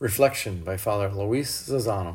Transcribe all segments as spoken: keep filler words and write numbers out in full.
Reflection by Father Luis Zazano.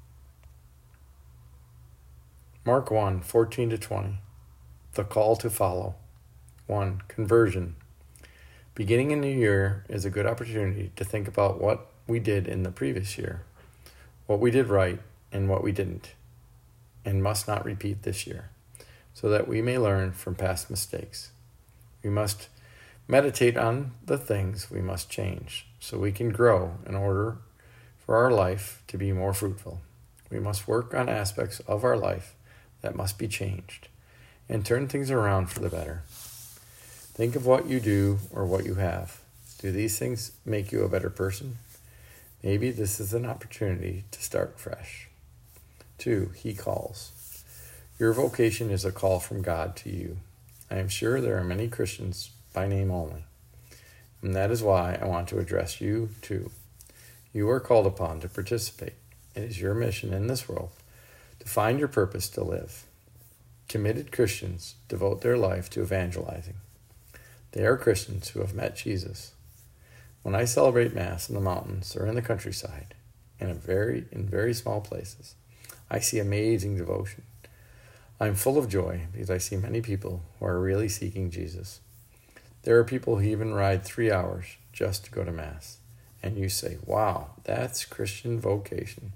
Mark one, fourteen to twenty. The call to follow. one. Conversion. Beginning a new year is a good opportunity to think about what we did in the previous year, what we did right and what we didn't, and must not repeat this year, so that we may learn from past mistakes. We must meditate on the things we must change, so we can grow in order for our life to be more fruitful. We must work on aspects of our life that must be changed, and turn things around for the better. Think of what you do or what you have. Do these things make you a better person? Maybe this is an opportunity to start fresh. Two, He calls. Your vocation is a call from God to you. I am sure there are many Christians by name only, and that is why I want to address you too. You are called upon to participate. It is your mission in this world to find your purpose to live. Committed Christians devote their life to evangelizing. They are Christians who have met Jesus. When I celebrate Mass in the mountains or in the countryside, in a very in very small places, I see amazing devotion. I am full of joy because I see many people who are really seeking Jesus. There are people who even ride three hours just to go to Mass. And you say, wow, that's Christian vocation.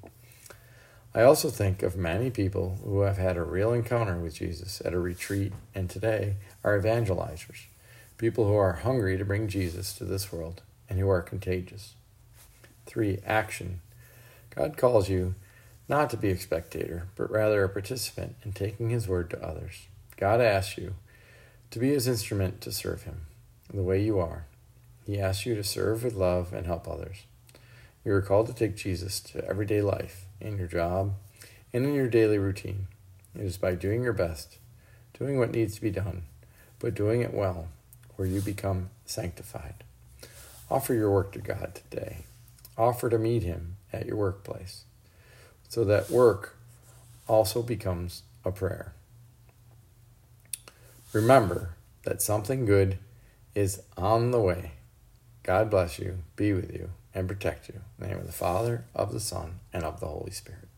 I also think of many people who have had a real encounter with Jesus at a retreat and today are evangelizers, people who are hungry to bring Jesus to this world and who are contagious. Three, action. God calls you not to be a spectator, but rather a participant in taking His word to others. God asks you to be His instrument to serve Him the way you are. He asks you to serve with love and help others. You are called to take Jesus to everyday life, in your job, and in your daily routine. It is by doing your best, doing what needs to be done, but doing it well, where you become sanctified. Offer your work to God today. Offer to meet Him at your workplace, so that work also becomes a prayer. Remember that something good is on the way. God bless you, be with you, and protect you. In the name of the Father, of the Son, and of the Holy Spirit.